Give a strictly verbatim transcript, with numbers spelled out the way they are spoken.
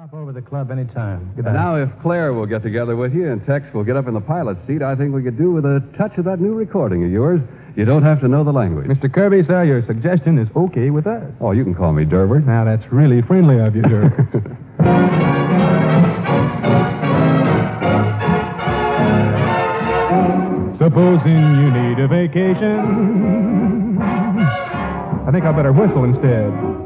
Stop over the club anytime. And now, if Claire will get together with you and Tex will get up in the pilot's seat, I think we could do with a touch of that new recording of yours. You don't have to know the language. Mister Kirby, sir, your suggestion is okay with us. Oh, you can call me Durber. Now, that's really friendly of you, Durber. Supposing you need a vacation, I think I better whistle instead.